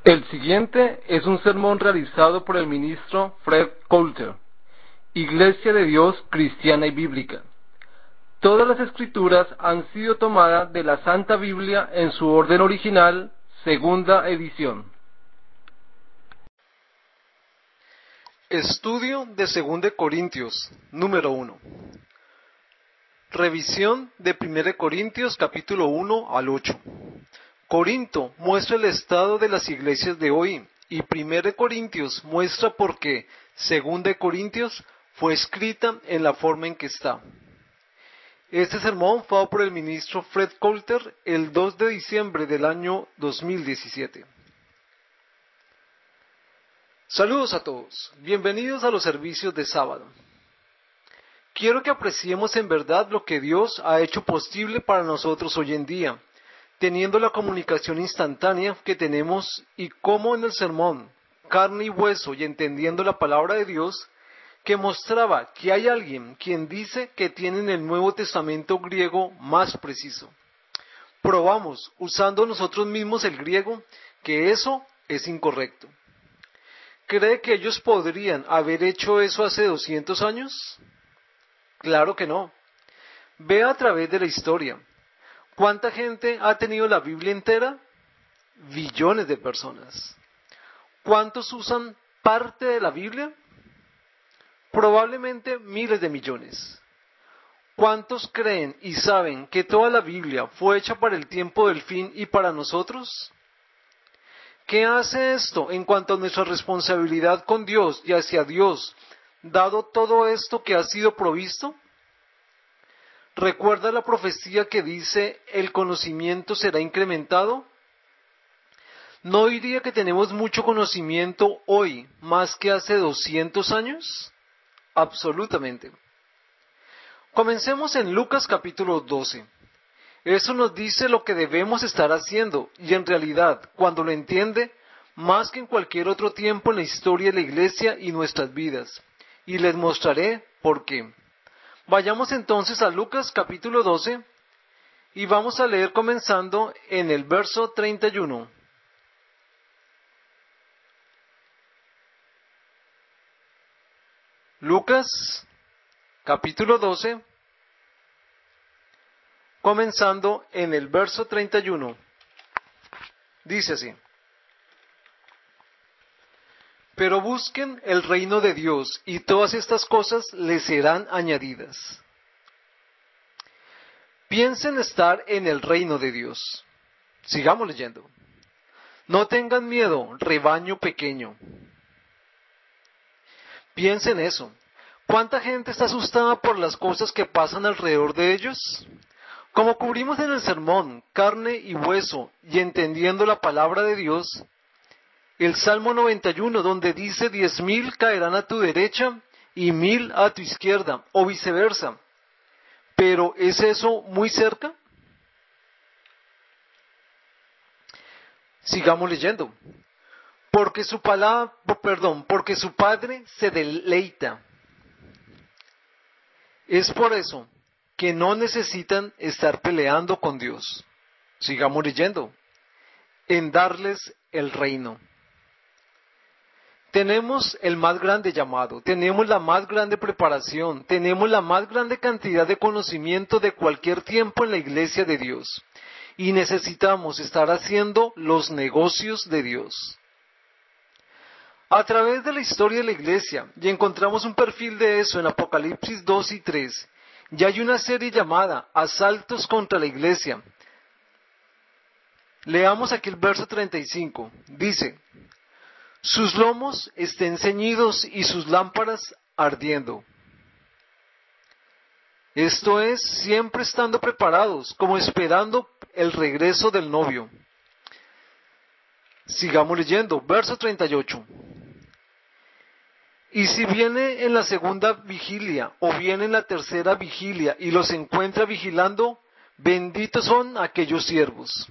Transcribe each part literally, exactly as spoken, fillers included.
El siguiente es un sermón realizado por el ministro Fred Coulter, Iglesia de Dios Cristiana y Bíblica. Todas las escrituras han sido tomadas de la Santa Biblia en su orden original, segunda edición. Estudio de Segunda de Corintios, número uno. Revisión de Primera de Corintios, capítulo uno al ocho. Corinto muestra el estado de las iglesias de hoy y Primera de Corintios muestra por qué Segunda de Corintios fue escrita en la forma en que está. Este sermón fue dado por el ministro Fred Coulter el dos de diciembre del año dos mil diecisiete. Saludos a todos, bienvenidos a los servicios de sábado. Quiero que apreciemos en verdad lo que Dios ha hecho posible para nosotros hoy en día, teniendo la comunicación instantánea que tenemos y cómo en el sermón, carne y hueso y entendiendo la palabra de Dios, que mostraba que hay alguien quien dice que tienen el Nuevo Testamento griego más preciso. Probamos, usando nosotros mismos el griego, que eso es incorrecto. ¿Cree que ellos podrían haber hecho eso hace doscientos años? Claro que no. Vea a través de la historia. ¿Cuánta gente ha tenido la Biblia entera? Billones de personas. ¿Cuántos usan parte de la Biblia? Probablemente miles de millones. ¿Cuántos creen y saben que toda la Biblia fue hecha para el tiempo del fin y para nosotros? ¿Qué hace esto en cuanto a nuestra responsabilidad con Dios y hacia Dios, dado todo esto que ha sido provisto? ¿Recuerda la profecía que dice el conocimiento será incrementado? ¿No diría que tenemos mucho conocimiento hoy más que hace doscientos años? Absolutamente. Comencemos en Lucas capítulo doce. Eso nos dice lo que debemos estar haciendo y en realidad, cuando lo entiende, más que en cualquier otro tiempo en la historia de la iglesia y nuestras vidas. Y les mostraré por qué. Vayamos entonces a Lucas capítulo doce y vamos a leer comenzando en el verso treinta y uno. Lucas capítulo doce, comenzando en el verso treinta y uno. Dice así: Pero busquen el reino de Dios y todas estas cosas les serán añadidas. Piensen estar en el reino de Dios. Sigamos leyendo. No tengan miedo, rebaño pequeño. Piensen eso. ¿Cuánta gente está asustada por las cosas que pasan alrededor de ellos? Como cubrimos en el sermón, carne y hueso, y entendiendo la palabra de Dios, el Salmo noventa y uno, donde dice diez mil caerán a tu derecha y mil a tu izquierda, o viceversa. Pero ¿es eso muy cerca? Sigamos leyendo. Porque su palabra, perdón, porque su Padre se deleita. Es por eso que no necesitan estar peleando con Dios. Sigamos leyendo. En darles el reino. Tenemos el más grande llamado, tenemos la más grande preparación, tenemos la más grande cantidad de conocimiento de cualquier tiempo en la iglesia de Dios. Y necesitamos estar haciendo los negocios de Dios. A través de la historia de la iglesia, y encontramos un perfil de eso en Apocalipsis dos y tres, y hay una serie llamada Asaltos contra la iglesia. Leamos aquí el verso treinta y cinco. Dice: sus lomos estén ceñidos y sus lámparas ardiendo. Esto es, siempre estando preparados, como esperando el regreso del novio. Sigamos leyendo, verso treinta y ocho. Y si viene en la segunda vigilia o viene en la tercera vigilia y los encuentra vigilando, benditos son aquellos siervos.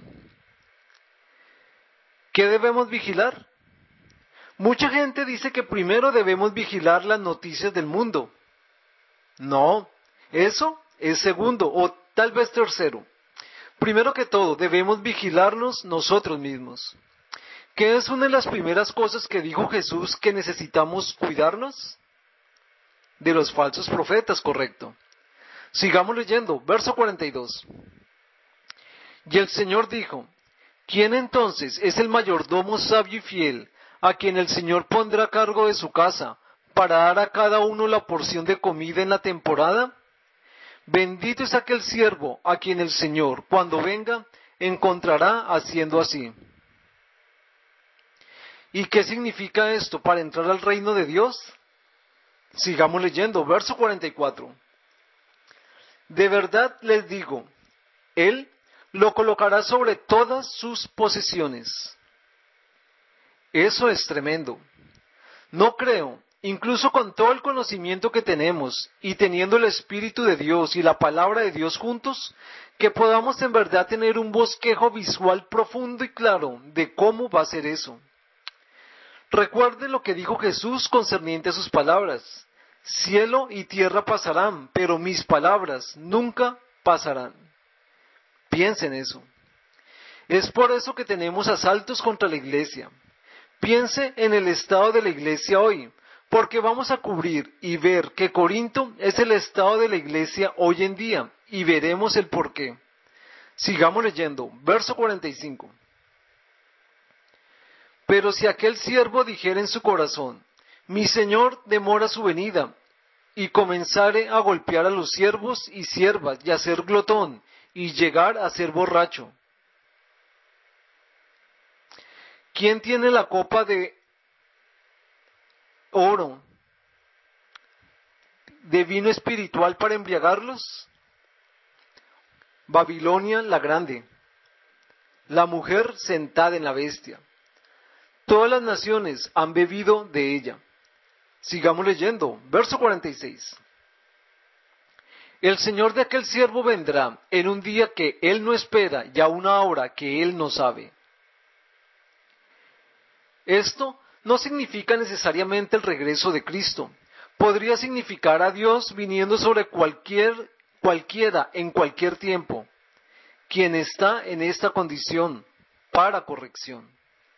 ¿Qué debemos vigilar? Mucha gente dice que primero debemos vigilar las noticias del mundo. No, eso es segundo o tal vez tercero. Primero que todo, debemos vigilarnos nosotros mismos. ¿Qué es una de las primeras cosas que dijo Jesús que necesitamos cuidarnos? De los falsos profetas, correcto. Sigamos leyendo, verso cuarenta y dos. Y el Señor dijo, ¿quién entonces es el mayordomo sabio y fiel, a quien el Señor pondrá a cargo de su casa, para dar a cada uno la porción de comida en la temporada? Bendito es aquel siervo a quien el Señor, cuando venga, encontrará haciendo así. ¿Y qué significa esto para entrar al reino de Dios? Sigamos leyendo, verso cuarenta y cuatro. De verdad les digo, Él lo colocará sobre todas sus posesiones. Eso es tremendo. No creo, incluso con todo el conocimiento que tenemos y teniendo el Espíritu de Dios y la palabra de Dios juntos, que podamos en verdad tener un bosquejo visual profundo y claro de cómo va a ser eso. Recuerde lo que dijo Jesús concerniente a sus palabras. Cielo y tierra pasarán, pero mis palabras nunca pasarán. Piensen eso. Es por eso que tenemos asaltos contra la iglesia. Piense en el estado de la iglesia hoy, porque vamos a cubrir y ver que Corinto es el estado de la iglesia hoy en día, y veremos el porqué. Sigamos leyendo, verso cuarenta y cinco. Pero si aquel siervo dijera en su corazón, mi señor demora su venida, y comenzare a golpear a los siervos y siervas, y a ser glotón, y llegar a ser borracho. ¿Quién tiene la copa de oro, de vino espiritual para embriagarlos? Babilonia la grande, la mujer sentada en la bestia. Todas las naciones han bebido de ella. Sigamos leyendo, verso cuarenta y seis. El Señor de aquel siervo vendrá en un día que él no espera y a una hora que él no sabe. Esto no significa necesariamente el regreso de Cristo. Podría significar a Dios viniendo sobre cualquier, cualquiera en cualquier tiempo, quien está en esta condición para corrección.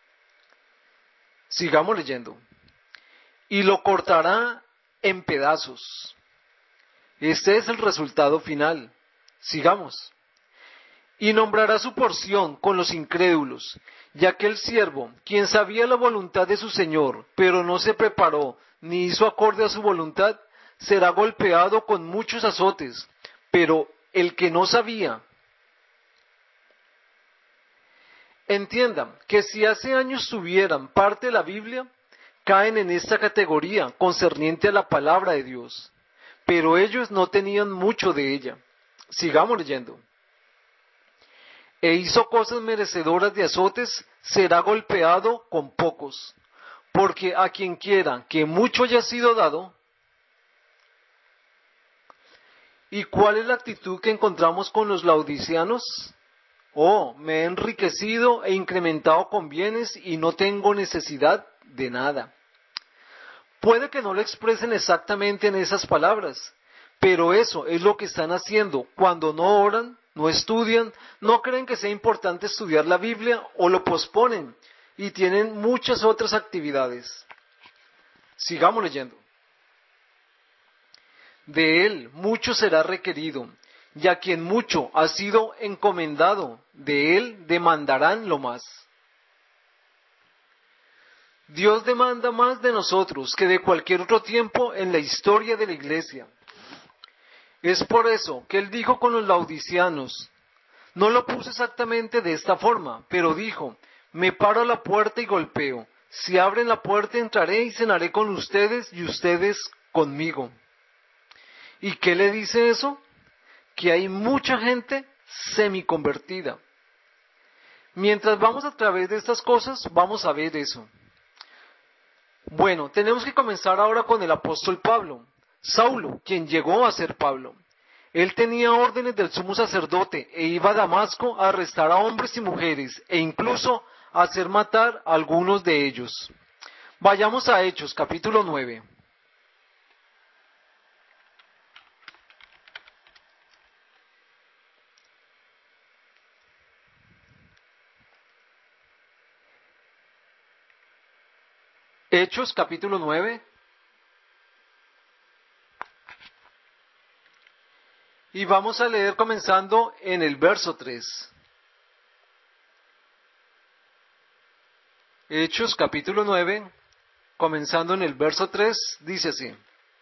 Sigamos leyendo. Y lo cortará en pedazos. Este es el resultado final. Sigamos. Y nombrará su porción con los incrédulos, y aquel siervo, quien sabía la voluntad de su señor, pero no se preparó ni hizo acorde a su voluntad, será golpeado con muchos azotes. Pero el que no sabía, entiendan que si hace años tuvieran parte de la Biblia, caen en esta categoría concerniente a la palabra de Dios, pero ellos no tenían mucho de ella. Sigamos leyendo. E hizo cosas merecedoras de azotes, será golpeado con pocos, porque a quien quiera que mucho haya sido dado. ¿Y cuál es la actitud que encontramos con los laodiceanos? Oh, me he enriquecido e incrementado con bienes y no tengo necesidad de nada. Puede que no lo expresen exactamente en esas palabras, pero eso es lo que están haciendo cuando no oran, no estudian, no creen que sea importante estudiar la Biblia o lo posponen y tienen muchas otras actividades. Sigamos leyendo. De él mucho será requerido, y a quien mucho ha sido encomendado, de él demandarán lo más. Dios demanda más de nosotros que de cualquier otro tiempo en la historia de la iglesia. Es por eso que él dijo con los laodiceanos, no lo puso exactamente de esta forma, pero dijo, me paro a la puerta y golpeo, si abren la puerta entraré y cenaré con ustedes y ustedes conmigo. ¿Y qué le dice eso? Que hay mucha gente semiconvertida. Mientras vamos a través de estas cosas, vamos a ver eso. Bueno, tenemos que comenzar ahora con el apóstol Pablo, Saulo, quien llegó a ser Pablo. Él tenía órdenes del sumo sacerdote e iba a Damasco a arrestar a hombres y mujeres e incluso a hacer matar a algunos de ellos. Vayamos a Hechos, capítulo nueve. Hechos capítulo nueve. Y vamos a leer comenzando en el verso tres. Hechos capítulo nueve, comenzando en el verso tres, dice así.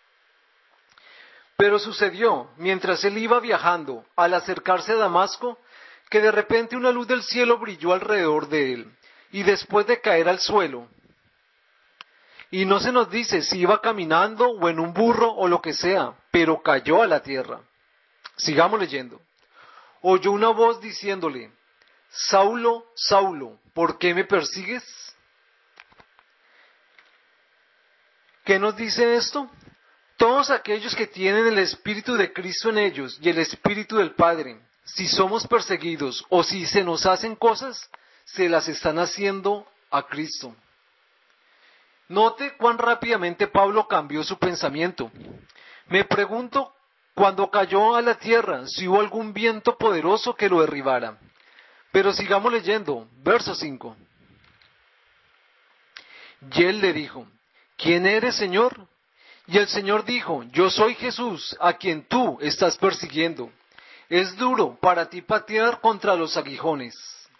Pero sucedió, mientras él iba viajando, al acercarse a Damasco, que de repente una luz del cielo brilló alrededor de él, y después de caer al suelo, y no se nos dice si iba caminando o en un burro o lo que sea, pero cayó a la tierra. Sigamos leyendo. Oyó una voz diciéndole, Saulo, Saulo, ¿por qué me persigues? ¿Qué nos dice esto? Todos aquellos que tienen el Espíritu de Cristo en ellos y el Espíritu del Padre, si somos perseguidos o si se nos hacen cosas, se las están haciendo a Cristo. Note cuán rápidamente Pablo cambió su pensamiento. Me pregunto, cuando cayó a la tierra, si hubo algún viento poderoso que lo derribara. Pero sigamos leyendo, verso cinco. Y él le dijo, ¿quién eres, Señor? Y el Señor dijo, yo soy Jesús, a quien tú estás persiguiendo. Es duro para ti patear contra los aguijones.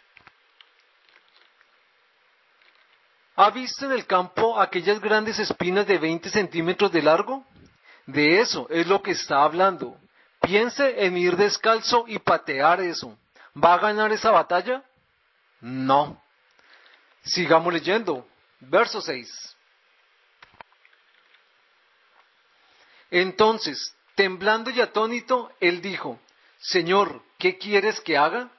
¿Ha visto en el campo aquellas grandes espinas de veinte centímetros de largo? De eso es lo que está hablando. Piense en ir descalzo y patear eso. ¿Va a ganar esa batalla? No. Sigamos leyendo. Verso seis. Entonces, temblando y atónito, él dijo, Señor, ¿qué quieres que haga?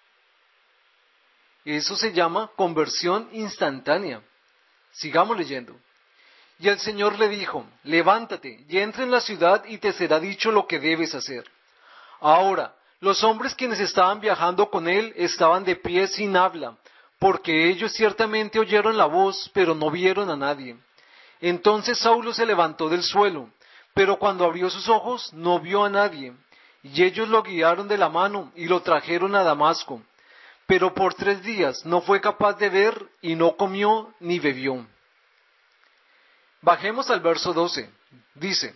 Eso se llama conversión instantánea. Sigamos leyendo. Y el Señor le dijo, levántate y entra en la ciudad y te será dicho lo que debes hacer. Ahora, los hombres quienes estaban viajando con él estaban de pie sin habla, porque ellos ciertamente oyeron la voz, pero no vieron a nadie. Entonces Saulo se levantó del suelo, pero cuando abrió sus ojos no vio a nadie, y ellos lo guiaron de la mano y lo trajeron a Damasco. Pero por tres días no fue capaz de ver y no comió ni bebió. Bajemos al verso doce. Dice,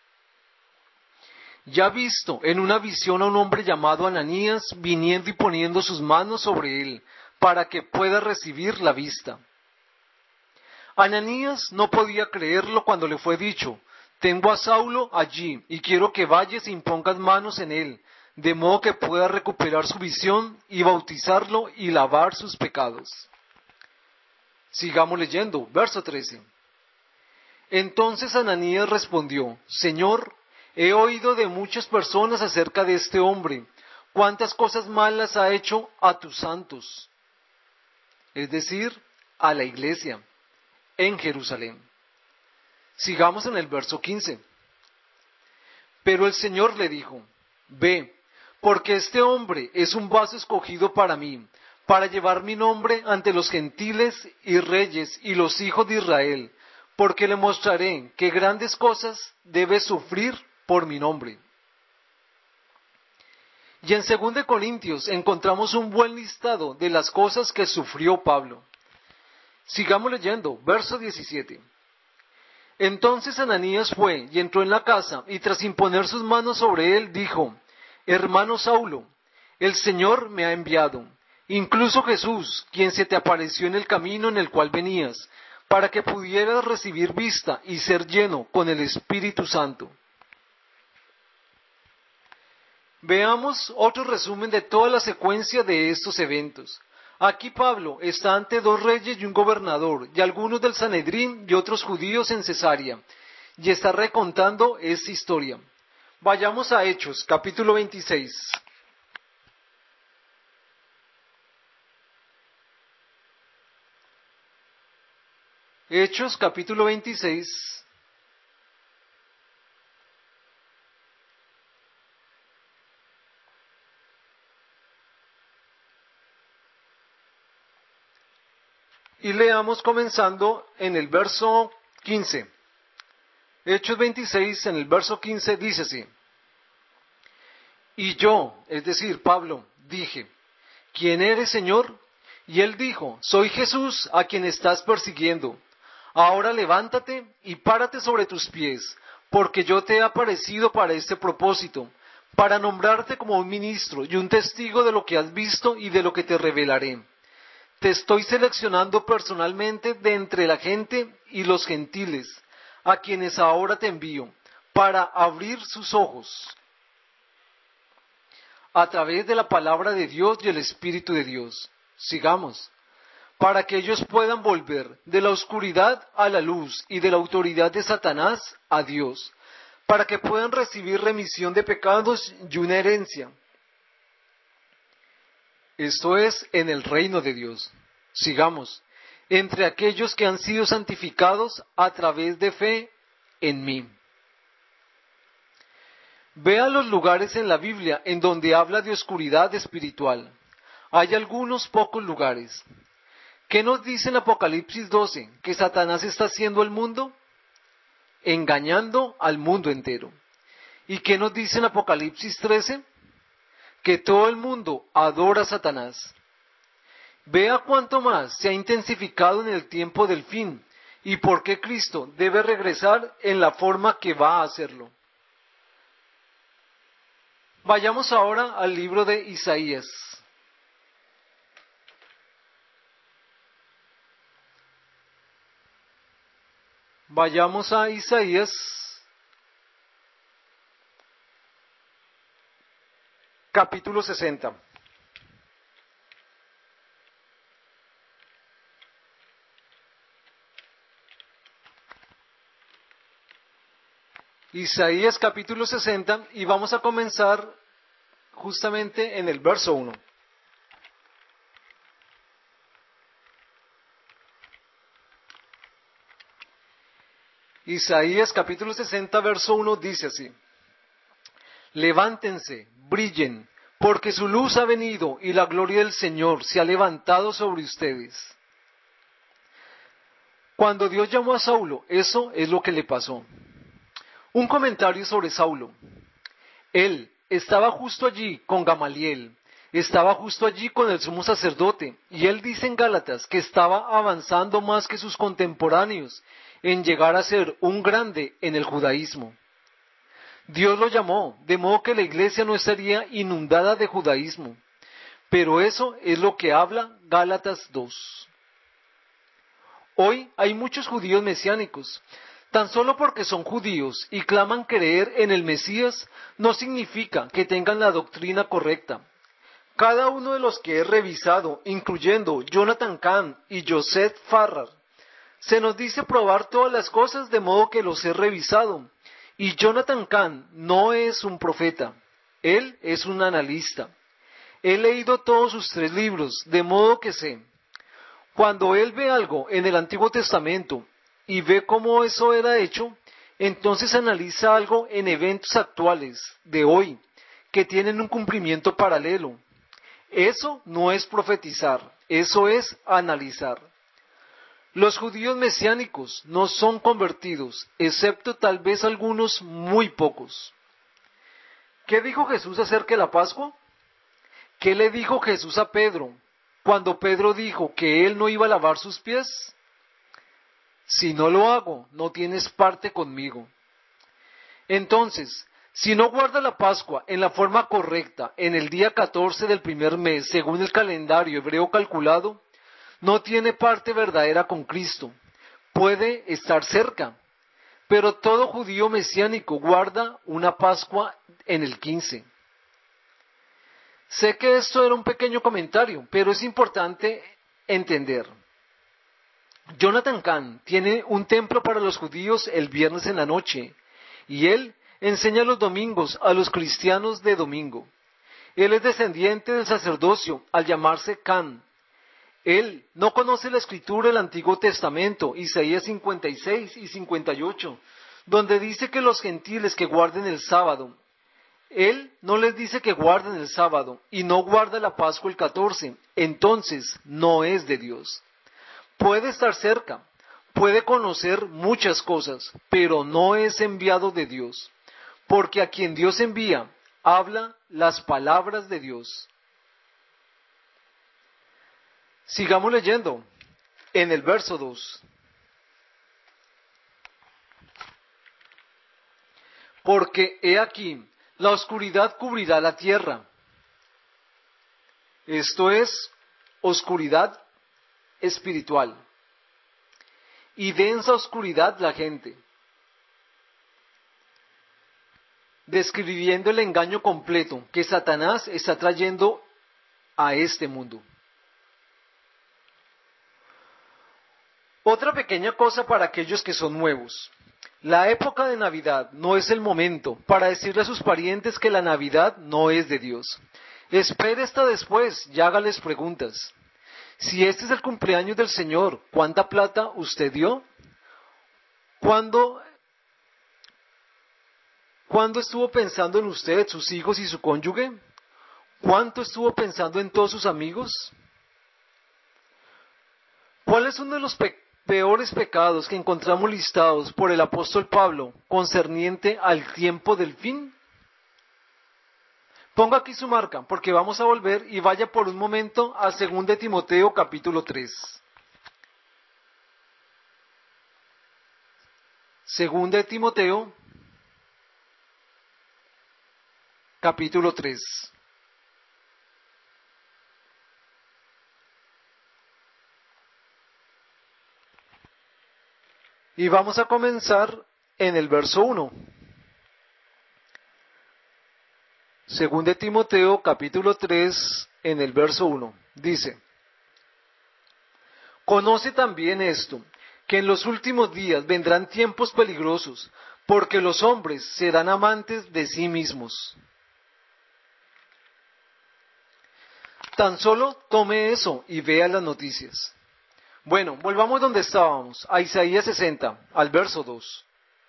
ya visto en una visión a un hombre llamado Ananías viniendo y poniendo sus manos sobre él para que pueda recibir la vista. Ananías no podía creerlo cuando le fue dicho, tengo a Saulo allí y quiero que vayas e impongas manos en él, de modo que pueda recuperar su visión y bautizarlo y lavar sus pecados. Sigamos leyendo, verso trece. Entonces Ananías respondió, Señor, he oído de muchas personas acerca de este hombre, cuántas cosas malas ha hecho a tus santos, es decir, a la iglesia, en Jerusalén. Sigamos en el verso quince. Pero el Señor le dijo, ve, porque este hombre es un vaso escogido para mí, para llevar mi nombre ante los gentiles y reyes y los hijos de Israel, porque le mostraré que grandes cosas debe sufrir por mi nombre. Y en segunda de Corintios encontramos un buen listado de las cosas que sufrió Pablo. Sigamos leyendo, verso diecisiete. Entonces Ananías fue y entró en la casa, y tras imponer sus manos sobre él, dijo, Hermano Saulo, el Señor me ha enviado, incluso Jesús, quien se te apareció en el camino en el cual venías, para que pudieras recibir vista y ser lleno con el Espíritu Santo. Veamos otro resumen de toda la secuencia de estos eventos. Aquí Pablo está ante dos reyes y un gobernador, y algunos del Sanedrín y otros judíos en Cesarea, y está recontando esta historia. Vayamos a Hechos, capítulo veintiséis. Hechos, capítulo veintiséis. Y leamos comenzando en el verso quince. Hechos veintiséis, en el verso quince, dice así. Y yo, es decir, Pablo, dije, ¿quién eres, Señor? Y él dijo, soy Jesús a quien estás persiguiendo. Ahora levántate y párate sobre tus pies, porque yo te he aparecido para este propósito, para nombrarte como un ministro y un testigo de lo que has visto y de lo que te revelaré. Te estoy seleccionando personalmente de entre la gente y los gentiles, a quienes ahora te envío, para abrir sus ojos a través de la palabra de Dios y el Espíritu de Dios. Sigamos. Para que ellos puedan volver de la oscuridad a la luz y de la autoridad de Satanás a Dios, para que puedan recibir remisión de pecados y una herencia. Esto es en el reino de Dios. Sigamos. Entre aquellos que han sido santificados a través de fe en mí. Vea los lugares en la Biblia en donde habla de oscuridad espiritual. Hay algunos pocos lugares. ¿Qué nos dice en Apocalipsis doce? ¿Que Satanás está haciendo el mundo? Engañando al mundo entero. ¿Y qué nos dice en Apocalipsis trece? Que todo el mundo adora a Satanás. Vea cuánto más se ha intensificado en el tiempo del fin y por qué Cristo debe regresar en la forma que va a hacerlo. Vayamos ahora al libro de Isaías. Vayamos a Isaías, capítulo sesenta. Isaías capítulo sesenta y vamos a comenzar justamente en el verso uno. Isaías capítulo sesenta verso uno dice así: Levántense, brillen, porque su luz ha venido y la gloria del Señor se ha levantado sobre ustedes. Cuando Dios llamó a Saulo, eso es lo que le pasó. Un comentario sobre Saulo. Él estaba justo allí con Gamaliel, estaba justo allí con el sumo sacerdote, y él dice en Gálatas que estaba avanzando más que sus contemporáneos en llegar a ser un grande en el judaísmo. Dios lo llamó, de modo que la iglesia no estaría inundada de judaísmo, pero eso es lo que habla Gálatas dos. Hoy hay muchos judíos mesiánicos. Tan solo porque son judíos y claman creer en el Mesías, no significa que tengan la doctrina correcta. Cada uno de los que he revisado, incluyendo Jonathan Cahn y Joseph Farrar, se nos dice probar todas las cosas de modo que los he revisado. Y Jonathan Cahn no es un profeta, él es un analista. He leído todos sus tres libros, de modo que sé. Cuando él ve algo en el Antiguo Testamento y ve cómo eso era hecho, entonces analiza algo en eventos actuales, de hoy, que tienen un cumplimiento paralelo. Eso no es profetizar, eso es analizar. Los judíos mesiánicos no son convertidos, excepto tal vez algunos muy pocos. ¿Qué dijo Jesús acerca de la Pascua? ¿Qué le dijo Jesús a Pedro cuando Pedro dijo que él no iba a lavar sus pies? Si no lo hago, no tienes parte conmigo. Entonces, si no guarda la Pascua en la forma correcta, en el día catorce del primer mes, según el calendario hebreo calculado, no tiene parte verdadera con Cristo. Puede estar cerca, pero todo judío mesiánico guarda una Pascua en el quince. Sé que esto era un pequeño comentario, pero es importante entender. Jonathan Cahn tiene un templo para los judíos el viernes en la noche, y él enseña los domingos a los cristianos de domingo. Él es descendiente del sacerdocio al llamarse Cahn. Él no conoce la escritura del Antiguo Testamento, Isaías cincuenta y seis y cincuenta y ocho, donde dice que los gentiles que guarden el sábado. Él no les dice que guarden el sábado y no guarda la Pascua el catorce, entonces no es de Dios. Puede estar cerca, puede conocer muchas cosas, pero no es enviado de Dios, porque a quien Dios envía, habla las palabras de Dios. Sigamos leyendo en el verso dos. porque he aquí, la oscuridad cubrirá la tierra. Esto es oscuridad espiritual. Y densa oscuridad la gente. Describiendo el engaño completo que Satanás está trayendo a este mundo. Otra pequeña cosa para aquellos que son nuevos. La época de Navidad no es el momento para decirle a sus parientes que la Navidad no es de Dios. Espere hasta después y hágales preguntas. Si este es el cumpleaños del Señor, ¿cuánta plata usted dio? ¿Cuándo, ¿Cuándo estuvo pensando en usted, sus hijos y su cónyuge? ¿Cuánto estuvo pensando en todos sus amigos? ¿Cuál es uno de los pe- peores pecados que encontramos listados por el apóstol Pablo concerniente al tiempo del fin? Ponga aquí su marca, porque vamos a volver y vaya por un momento a Segunda de Timoteo capítulo tres. Segunda de Timoteo capítulo tres. Y vamos a comenzar en el verso uno. Segunda de Timoteo capítulo tres, en el verso uno. Dice: Conoce también esto, que en los últimos días vendrán tiempos peligrosos, porque los hombres serán amantes de sí mismos. Tan solo tome eso y vea las noticias. Bueno, volvamos donde estábamos, a Isaías sesenta, al verso dos.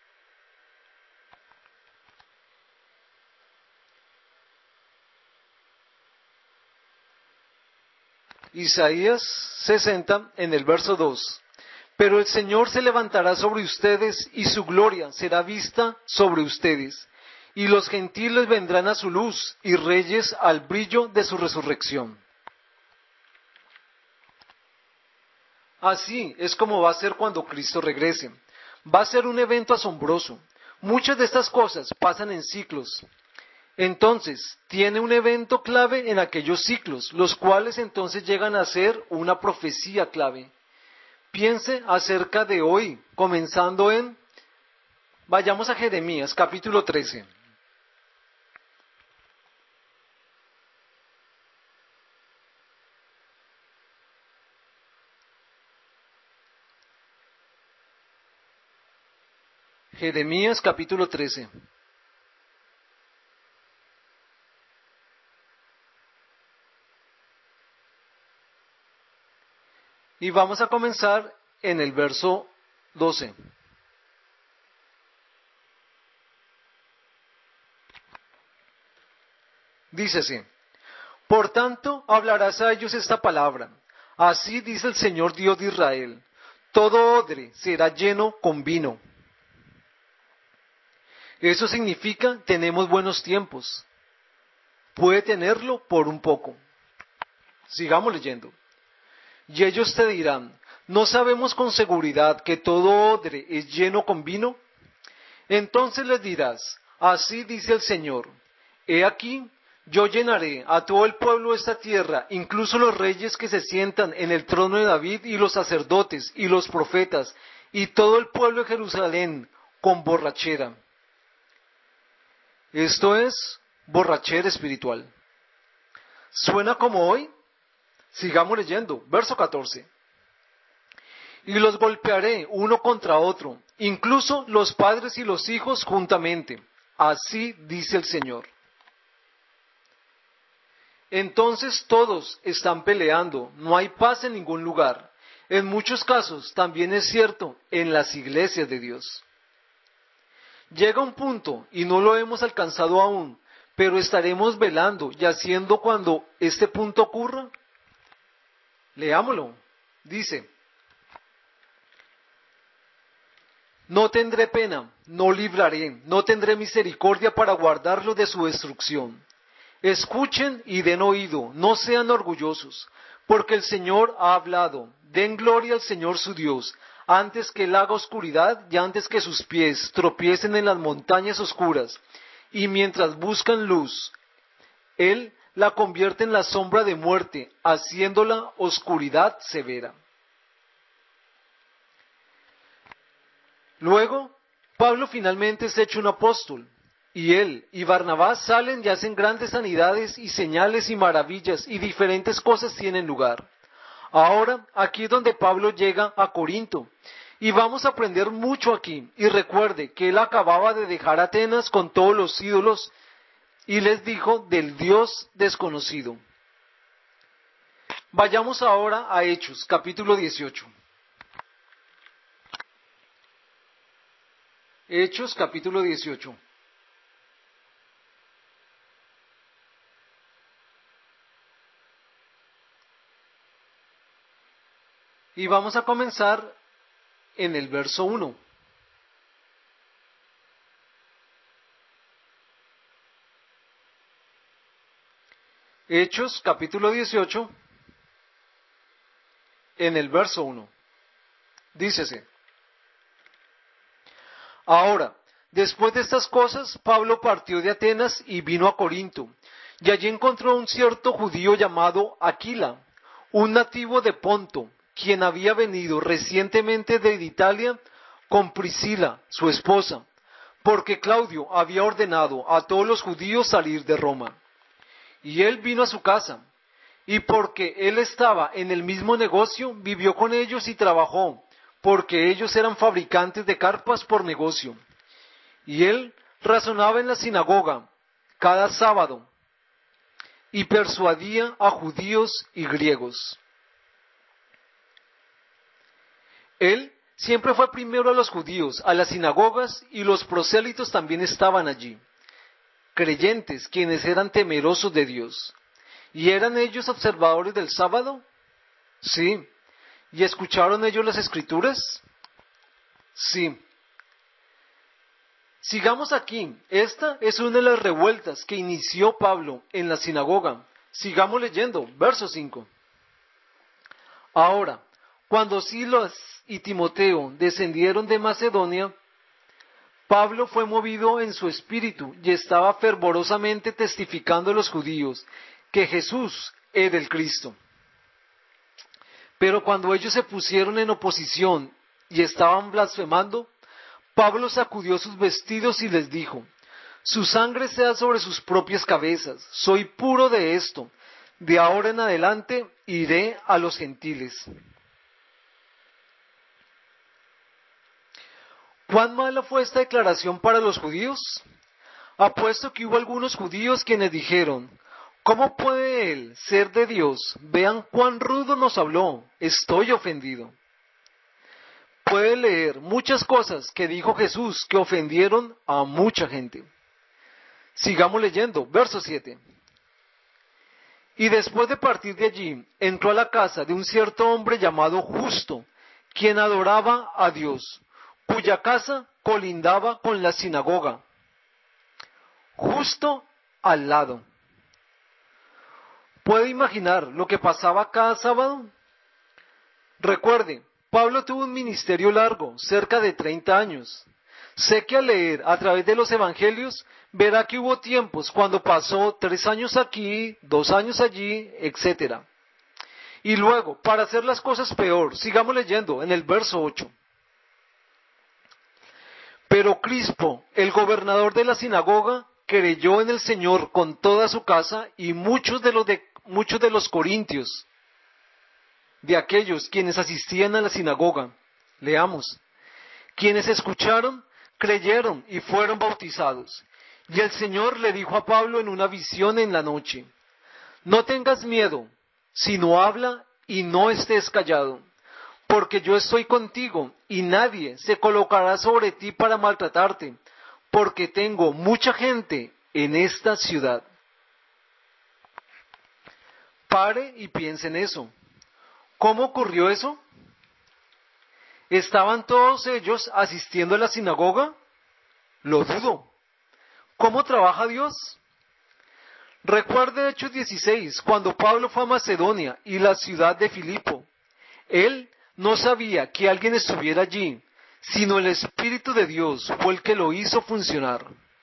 Isaías sesenta, en el verso dos. Pero el Señor se levantará sobre ustedes y su gloria será vista sobre ustedes. Y los gentiles vendrán a su luz y reyes al brillo de su resurrección. Así es como va a ser cuando Cristo regrese. Va a ser un evento asombroso. Muchas de estas cosas pasan en ciclos. Entonces, tiene un evento clave en aquellos ciclos, los cuales entonces llegan a ser una profecía clave. Piense acerca de hoy, comenzando en, vayamos a Jeremías, capítulo trece. Jeremías, capítulo trece. Y vamos a comenzar en el verso doce. Dice así: Por tanto, hablarás a ellos esta palabra. Así dice el Señor Dios de Israel: todo odre será lleno con vino. Eso significa, tenemos buenos tiempos. Puede tenerlo por un poco. Sigamos leyendo. Y ellos te dirán: ¿no sabemos con seguridad que todo odre es lleno con vino? Entonces les dirás: así dice el Señor: he aquí, yo llenaré a todo el pueblo de esta tierra, incluso los reyes que se sientan en el trono de David, y los sacerdotes, y los profetas, y todo el pueblo de Jerusalén, con borrachera. Esto es borrachera espiritual. ¿Suena como hoy? Sigamos leyendo, verso catorce. Y los golpearé uno contra otro, incluso los padres y los hijos juntamente. Así dice el Señor. Entonces todos están peleando, no hay paz en ningún lugar. En muchos casos también es cierto en las iglesias de Dios. Llega un punto, y no lo hemos alcanzado aún, pero estaremos velando y haciendo cuando este punto ocurra. Leámoslo. Dice: no tendré pena, no libraré, no tendré misericordia para guardarlos de su destrucción. Escuchen y den oído, no sean orgullosos, porque el Señor ha hablado. Den gloria al Señor su Dios, antes que él haga oscuridad y antes que sus pies tropiecen en las montañas oscuras, y mientras buscan luz, él la convierte en la sombra de muerte, haciéndola oscuridad severa. Luego, Pablo finalmente es hecho un apóstol, y él y Barnabás salen y hacen grandes sanidades y señales y maravillas, y diferentes cosas tienen lugar. Ahora, aquí es donde Pablo llega a Corinto, y vamos a aprender mucho aquí. Y recuerde que él acababa de dejar Atenas con todos los ídolos, y les dijo del Dios desconocido. Vayamos ahora a Hechos, capítulo dieciocho. Hechos, capítulo dieciocho. Y vamos a comenzar en el verso uno. Hechos, capítulo dieciocho, en el verso uno. Dícese: Ahora, después de estas cosas, Pablo partió de Atenas y vino a Corinto, y allí encontró a un cierto judío llamado Aquila, un nativo de Ponto, quien había venido recientemente de Italia con Priscila, su esposa, porque Claudio había ordenado a todos los judíos salir de Roma. Y él vino a su casa, y porque él estaba en el mismo negocio, vivió con ellos y trabajó, porque ellos eran fabricantes de carpas por negocio. Y él razonaba en la sinagoga cada sábado, y persuadía a judíos y griegos. Él siempre fue primero a los judíos, a las sinagogas, y los prosélitos también estaban allí, creyentes quienes eran temerosos de Dios. ¿Y eran ellos observadores del sábado? Sí. ¿Y escucharon ellos las escrituras? Sí. Sigamos aquí. Esta es una de las revueltas que inició Pablo en la sinagoga. Sigamos leyendo, verso cinco. Ahora, cuando Silas y Timoteo descendieron de Macedonia, Pablo fue movido en su espíritu y estaba fervorosamente testificando a los judíos que Jesús era el Cristo. Pero cuando ellos se pusieron en oposición y estaban blasfemando, Pablo sacudió sus vestidos y les dijo: su sangre sea sobre sus propias cabezas, soy puro de esto, de ahora en adelante iré a los gentiles. ¿Cuán mala fue esta declaración para los judíos? Apuesto que hubo algunos judíos quienes dijeron: ¿cómo puede él ser de Dios? Vean cuán rudo nos habló, estoy ofendido. Puede leer muchas cosas que dijo Jesús que ofendieron a mucha gente. Sigamos leyendo, verso siete. Y después de partir de allí, entró a la casa de un cierto hombre llamado Justo, quien adoraba a Dios, cuya casa colindaba con la sinagoga, justo al lado. ¿Puede imaginar lo que pasaba cada sábado? Recuerde, Pablo tuvo un ministerio largo, cerca de treinta años. Sé que al leer a través de los evangelios, verá que hubo tiempos cuando pasó tres años aquí, dos años allí, etcétera. Y luego, para hacer las cosas peor, sigamos leyendo en el verso ocho. Pero Crispo, el gobernador de la sinagoga, creyó en el Señor con toda su casa, y muchos de los, de, muchos de los corintios, de aquellos quienes asistían a la sinagoga, leamos, quienes escucharon, creyeron y fueron bautizados. Y el Señor le dijo a Pablo en una visión en la noche: no tengas miedo, sino habla y no estés callado, porque yo estoy contigo y nadie se colocará sobre ti para maltratarte, porque tengo mucha gente en esta ciudad. Pare y piense en eso. ¿Cómo ocurrió eso? ¿Estaban todos ellos asistiendo a la sinagoga? Lo dudo. ¿Cómo trabaja Dios? Recuerde Hechos dieciséis, cuando Pablo fue a Macedonia y la ciudad de Filipo. Él no sabía que alguien estuviera allí, sino el Espíritu de Dios fue el que lo hizo funcionar.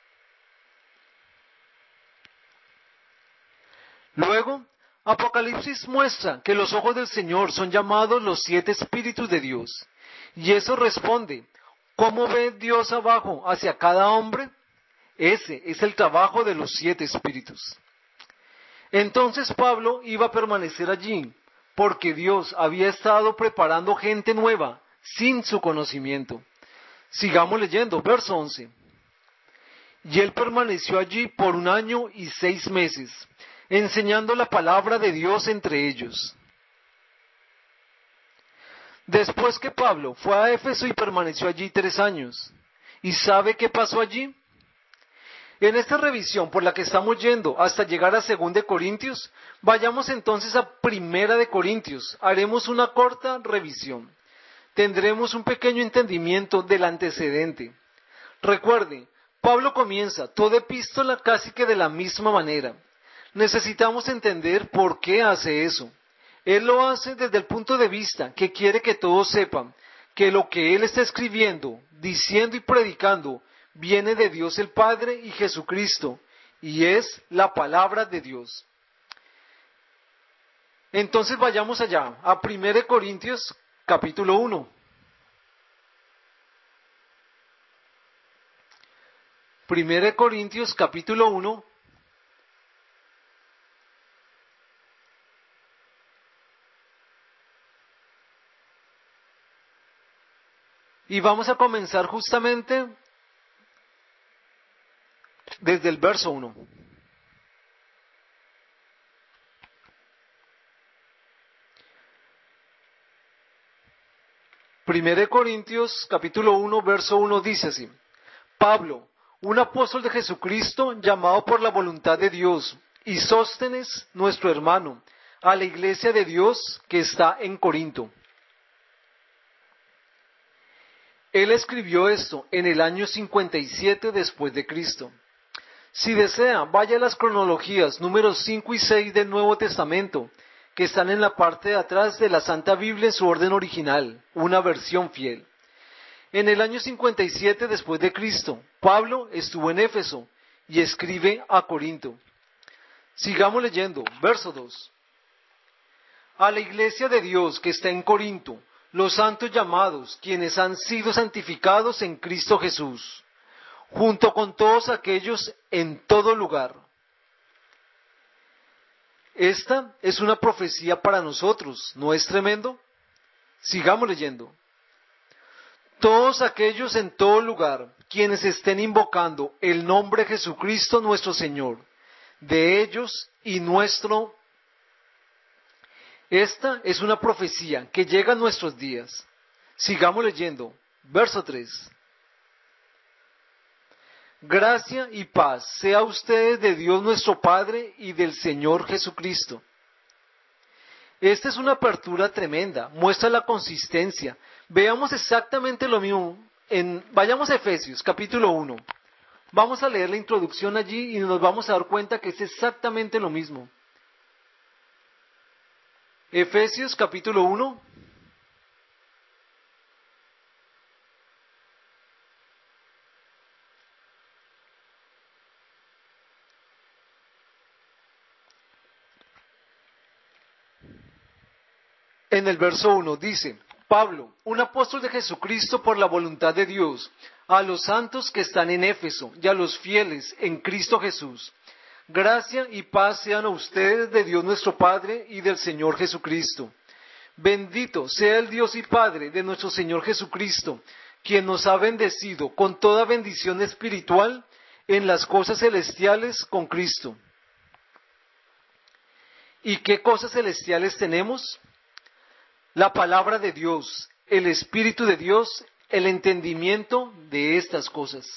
Luego, Apocalipsis muestra que los ojos del Señor son llamados los siete espíritus de Dios. Y eso responde, ¿cómo ve Dios abajo hacia cada hombre? Ese es el trabajo de los siete espíritus. Entonces Pablo iba a permanecer allí, porque Dios había estado preparando gente nueva, sin su conocimiento. Sigamos leyendo, verso once. Y él permaneció allí por un año y seis meses, enseñando la palabra de Dios entre ellos. Después que Pablo fue a Éfeso y permaneció allí tres años. ¿Y sabe qué pasó allí? En esta revisión por la que estamos yendo hasta llegar a Segunda de Corintios, vayamos entonces a Primera de Corintios. Haremos una corta revisión. Tendremos un pequeño entendimiento del antecedente. Recuerde, Pablo comienza toda epístola casi que de la misma manera. Necesitamos entender por qué hace eso. Él lo hace desde el punto de vista que quiere que todos sepan que lo que él está escribiendo, diciendo y predicando viene de Dios el Padre y Jesucristo, y es la palabra de Dios. Entonces vayamos allá, a Primera de Corintios, capítulo uno. Primera de Corintios, capítulo uno. Y vamos a comenzar justamente desde el verso uno. Primera de Corintios, capítulo uno, verso uno dice así: Pablo, un apóstol de Jesucristo, llamado por la voluntad de Dios, y Sóstenes, nuestro hermano, a la iglesia de Dios que está en Corinto. Él escribió esto en el año cincuenta y siete después de Cristo. Si desea, vaya a las cronologías números cinco y seis del Nuevo Testamento, que están en la parte de atrás de la Santa Biblia en su orden original, una versión fiel. En el año cincuenta y siete después de Cristo, Pablo estuvo en Éfeso y escribe a Corinto. Sigamos leyendo, verso dos. A la iglesia de Dios que está en Corinto, los santos llamados, quienes han sido santificados en Cristo Jesús, junto con todos aquellos en todo lugar. Esta es una profecía para nosotros, ¿no es tremendo? Sigamos leyendo. Todos aquellos en todo lugar, quienes estén invocando el nombre de Jesucristo nuestro Señor, de ellos y nuestro. Esta es una profecía que llega a nuestros días. Sigamos leyendo. Verso tres. Gracia y paz sea a ustedes de Dios nuestro Padre y del Señor Jesucristo. Esta es una apertura tremenda, muestra la consistencia. Veamos exactamente lo mismo. En, vayamos a Efesios, capítulo uno. Vamos a leer la introducción allí y nos vamos a dar cuenta que es exactamente lo mismo. Efesios, capítulo uno. En el verso uno dice: Pablo, un apóstol de Jesucristo por la voluntad de Dios, a los santos que están en Éfeso y a los fieles en Cristo Jesús. Gracia y paz sean a ustedes de Dios nuestro Padre y del Señor Jesucristo. Bendito sea el Dios y Padre de nuestro Señor Jesucristo, quien nos ha bendecido con toda bendición espiritual en las cosas celestiales con Cristo. ¿Y qué cosas celestiales tenemos? La palabra de Dios, el Espíritu de Dios, el entendimiento de estas cosas.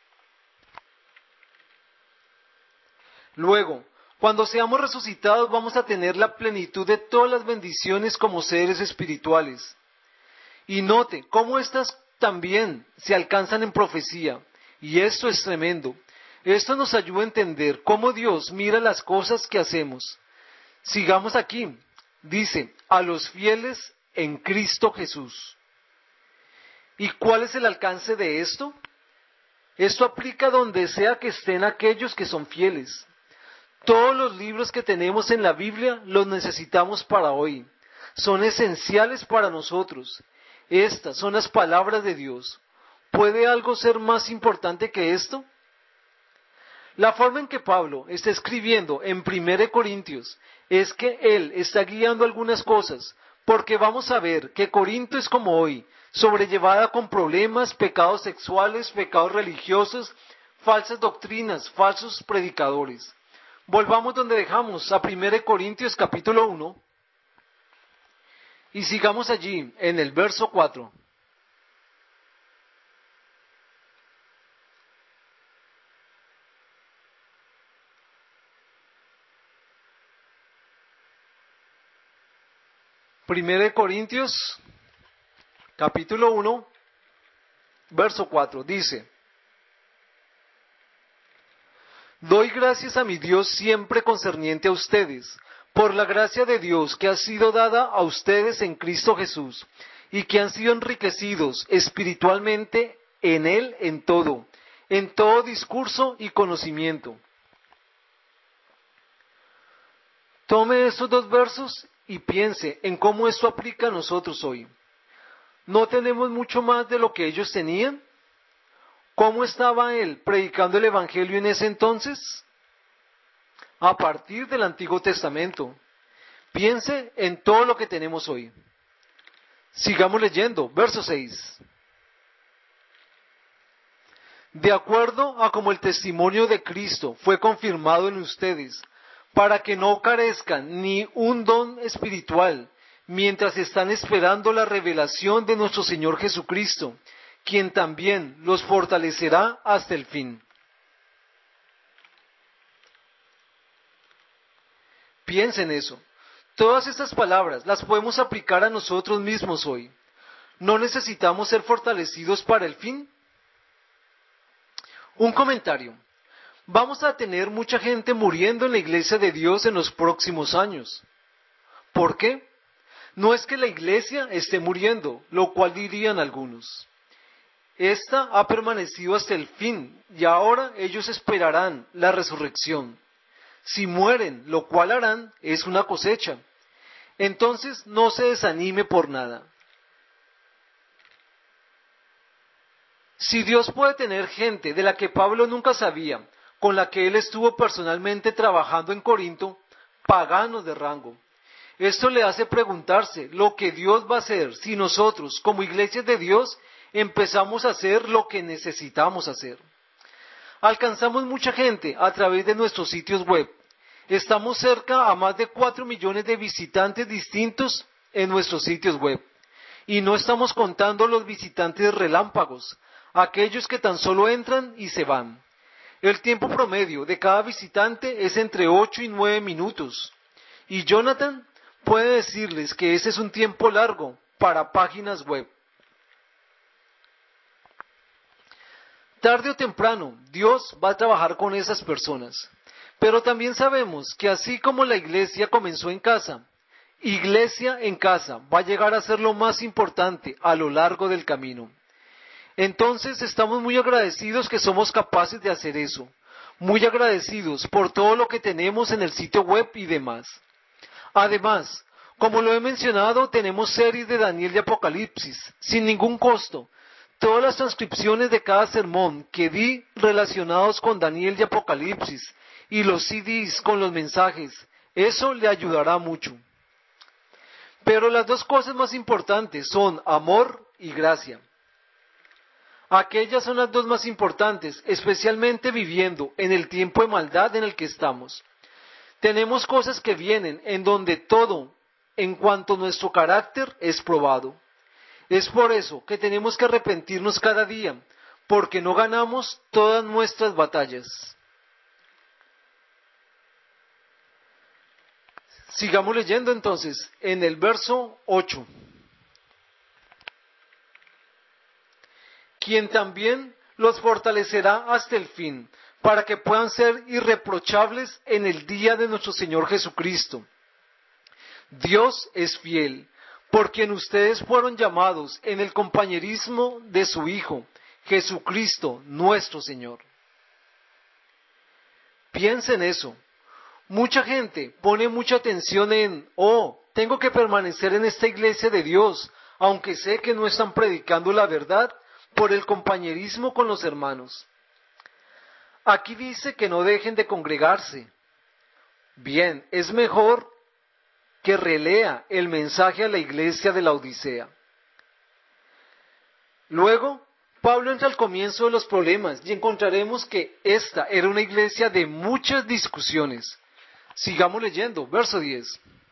Luego, cuando seamos resucitados, vamos a tener la plenitud de todas las bendiciones como seres espirituales. Y note cómo estas también se alcanzan en profecía. Y esto es tremendo. Esto nos ayuda a entender cómo Dios mira las cosas que hacemos. Sigamos aquí. Dice, a los fieles en Cristo Jesús. ¿Y cuál es el alcance de esto? Esto aplica donde sea que estén aquellos que son fieles. Todos los libros que tenemos en la Biblia los necesitamos para hoy. Son esenciales para nosotros. Estas son las palabras de Dios. ¿Puede algo ser más importante que esto? La forma en que Pablo está escribiendo en primera de Corintios es que él está guiando algunas cosas, porque vamos a ver que Corinto es como hoy, sobrellevada con problemas, pecados sexuales, pecados religiosos, falsas doctrinas, falsos predicadores. Volvamos donde dejamos, a primera de Corintios capítulo uno, y sigamos allí en el verso cuatro. Primera de Corintios, capítulo uno, verso cuatro, dice: Doy gracias a mi Dios siempre concerniente a ustedes, por la gracia de Dios que ha sido dada a ustedes en Cristo Jesús, y que han sido enriquecidos espiritualmente en Él en todo, en todo discurso y conocimiento. Tome estos dos versos y piense en cómo esto aplica a nosotros hoy. ¿No tenemos mucho más de lo que ellos tenían? ¿Cómo estaba él predicando el Evangelio en ese entonces? A partir del Antiguo Testamento. Piense en todo lo que tenemos hoy. Sigamos leyendo, verso seis. De acuerdo a como el testimonio de Cristo fue confirmado en ustedes, para que no carezcan ni un don espiritual, mientras están esperando la revelación de nuestro Señor Jesucristo, quien también los fortalecerá hasta el fin. Piensen en eso. Todas estas palabras las podemos aplicar a nosotros mismos hoy. ¿No necesitamos ser fortalecidos para el fin? Un comentario. Vamos a tener mucha gente muriendo en la iglesia de Dios en los próximos años. ¿Por qué? No es que la iglesia esté muriendo, lo cual dirían algunos. Esta ha permanecido hasta el fin y ahora ellos esperarán la resurrección. Si mueren, lo cual harán, es una cosecha. Entonces no se desanime por nada. Si Dios puede tener gente de la que Pablo nunca sabía, con la que él estuvo personalmente trabajando en Corinto, paganos de rango. Esto le hace preguntarse lo que Dios va a hacer si nosotros, como iglesias de Dios, empezamos a hacer lo que necesitamos hacer. Alcanzamos mucha gente a través de nuestros sitios web. Estamos cerca a más de cuatro millones de visitantes distintos en nuestros sitios web. Y no estamos contando los visitantes relámpagos, aquellos que tan solo entran y se van. El tiempo promedio de cada visitante es entre ocho y nueve minutos. Y Jonathan puede decirles que ese es un tiempo largo para páginas web. Tarde o temprano, Dios va a trabajar con esas personas. Pero también sabemos que así como la iglesia comenzó en casa, iglesia en casa va a llegar a ser lo más importante a lo largo del camino. Entonces estamos muy agradecidos que somos capaces de hacer eso, muy agradecidos por todo lo que tenemos en el sitio web y demás. Además, como lo he mencionado, tenemos series de Daniel y Apocalipsis, sin ningún costo. Todas las transcripciones de cada sermón que di relacionados con Daniel y Apocalipsis, y los C Ds con los mensajes, eso le ayudará mucho. Pero las dos cosas más importantes son amor y gracia. Aquellas son las dos más importantes, especialmente viviendo en el tiempo de maldad en el que estamos. Tenemos cosas que vienen en donde todo, en cuanto a nuestro carácter, es probado. Es por eso que tenemos que arrepentirnos cada día, porque no ganamos todas nuestras batallas. Sigamos leyendo entonces en el verso ocho. Quien también los fortalecerá hasta el fin, para que puedan ser irreprochables en el día de nuestro Señor Jesucristo. Dios es fiel, por quien ustedes fueron llamados en el compañerismo de su Hijo, Jesucristo nuestro Señor. Piensa en eso. Mucha gente pone mucha atención en, oh, tengo que permanecer en esta iglesia de Dios, aunque sé que no están predicando la verdad, por el compañerismo con los hermanos. Aquí dice que no dejen de congregarse. Bien, es mejor que relea el mensaje a la iglesia de la Odisea. Luego, Pablo entra al comienzo de los problemas y encontraremos que esta era una iglesia de muchas discusiones. Sigamos leyendo, verso diez.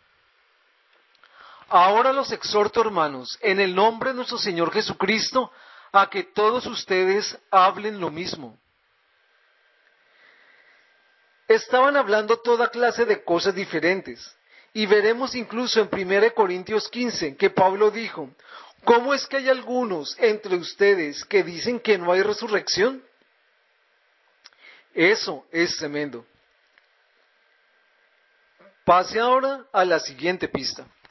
Ahora los exhorto, hermanos, en el nombre de nuestro Señor Jesucristo, a que todos ustedes hablen lo mismo. Estaban hablando toda clase de cosas diferentes, y veremos incluso en primera Corintios quince que Pablo dijo, ¿cómo es que hay algunos entre ustedes que dicen que no hay resurrección? Eso es tremendo. Pase ahora a la siguiente pista.